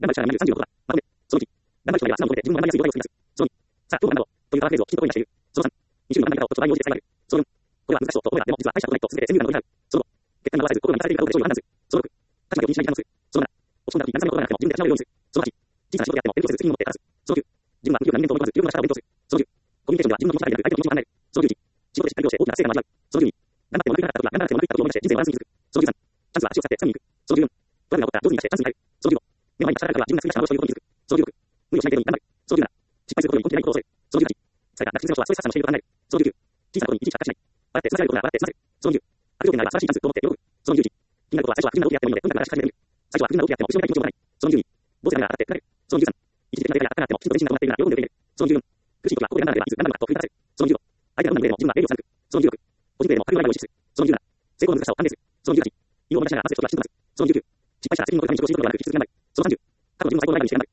頑張る社内36は、まとめ。その1、頑張る人内は素直に求めて自分の学びやすい状態を作り出す。その2、さあ、今日の学ぼうというパワーフレーズをきちんと声に出している。その3、2週の学び方をちょっと内容して伝える。その4、これは難しそうと思えば、でも実は大したことないと続けて全部学びたい。その5、結果が合わせず心が満たされているかどうかで勝利を判断する。その6、価値観を気にしない時間をする。その7、落ち込んだ時、何も心がなくても自分で立ち直れるようにする。その8、小さな仕事であっても勉強せず責任を持って話す。その9、自分は無気力な人間と思い込まず、十分な力を勉強する。その10、コミュニケーションでは自分の気持ちだけでなく相手の気持ちも考える。その11、仕事でしっかりとして大きな成果が味わう。その12、頑張っても悪くなかったことが頑張らなくても悪くなったことを思い出して人生のバランスに気づく。その13、チャンスは足を使って掴みに行く。その14、トラブルが起こったら上手に出してチャンスに変える。その15、目の前に立ちはだかるから自分が作り出した幻ということに気づく。その16、無理をしない程度に頑張る。その17、失敗することに根気でないことを恐れる。その18、疲れた泣き続けの人はストレス発散のしていると考える。その19、小さなことにいちいち発達しない。笑って済ませられることなら笑って済ませる。その20、悪条件ならば素晴らしいチャンスと思って喜ぶ。その21、気になることは最初は不純な動きであってもいいので、どんな話し始めてみる。最初は不純な動きであっても後ろめたい気持ちを持たない。その22、ボスがながら当たって疲れる。その23、一時的なレベルが高くなってもきちんと自身が行っているなら喜んで受け入れる。その24、苦しい時はここで頑張らなければいつ頑張るのかと振り返らせる。その25、相手がどんなに上でも自分は礼儀を貫く。その26、ポジティブでも悪いを意識する。その27、成功の難しさを判定する。その28、意を思い出しながらなぜ人がきちんとなる。その29、失敗したら責任のために自己を知ることがなく引き続き頑張る。その30、過去の自分の最高のライバルにして頑張る。